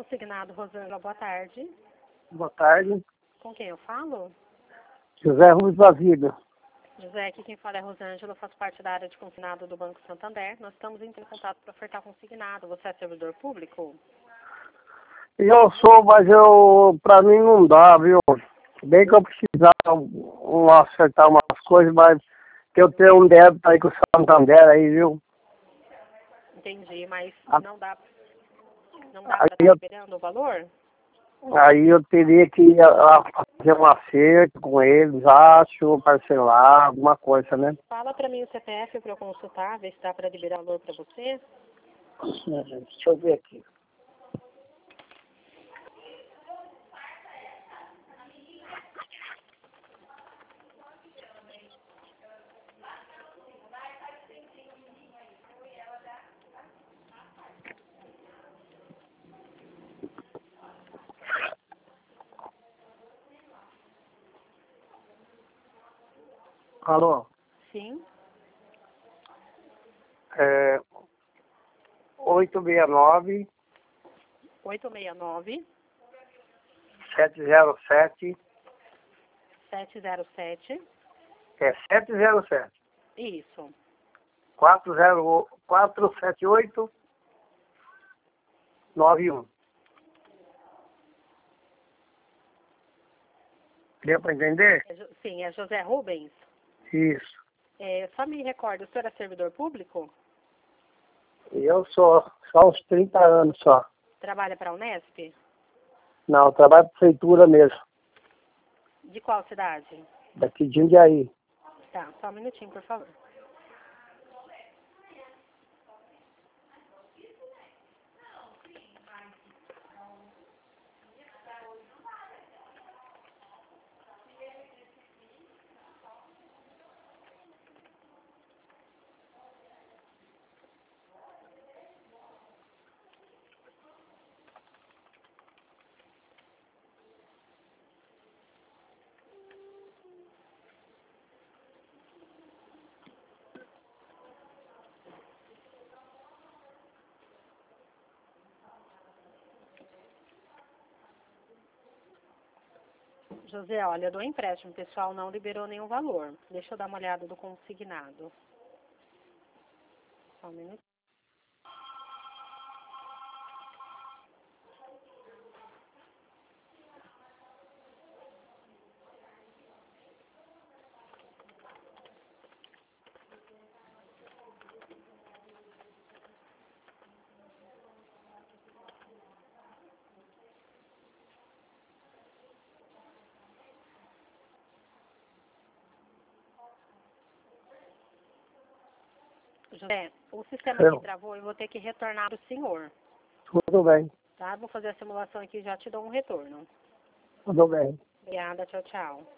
Consignado, Rosângela, boa tarde. Boa tarde. Com quem eu falo? José Rubens Basílio. José, aqui quem fala é Rosângela, eu faço parte da área de consignado do Banco Santander. Nós estamos entrando em contato para ofertar consignado. Você é servidor público? Eu sou, mas pra mim não dá, viu? Bem que eu precisava acertar umas coisas, mas que eu tenho um débito aí com o Santander aí, viu? Entendi, mas não dá Aí para estar liberando o valor? Aí eu teria que ir lá fazer um acerto com eles, acho, parcelar, alguma coisa, né? Fala para mim o CPF para eu consultar, ver se dá para liberar o valor para você. Deixa eu ver aqui. Alô? Sim, 869 869 707 707. 707 Isso. 478 91. Deu para entender? Sim, é José Rubens. Isso. Só me recorda, o senhor é servidor público? Eu sou só uns 30 anos só. Trabalha para a Unesp? Não, eu trabalho na prefeitura mesmo, De qual cidade? daqui de Jundiaí. Tá, só um minutinho, por favor. José, olha, do empréstimo, o pessoal não liberou nenhum valor. Deixa eu dar uma olhada do consignado. Só um minuto. José, o sistema aqui travou, eu vou ter que retornar o senhor. Tudo bem, Tá? Vou fazer a simulação aqui e já te dou um retorno. tudo bem. Obrigada, tchau, tchau.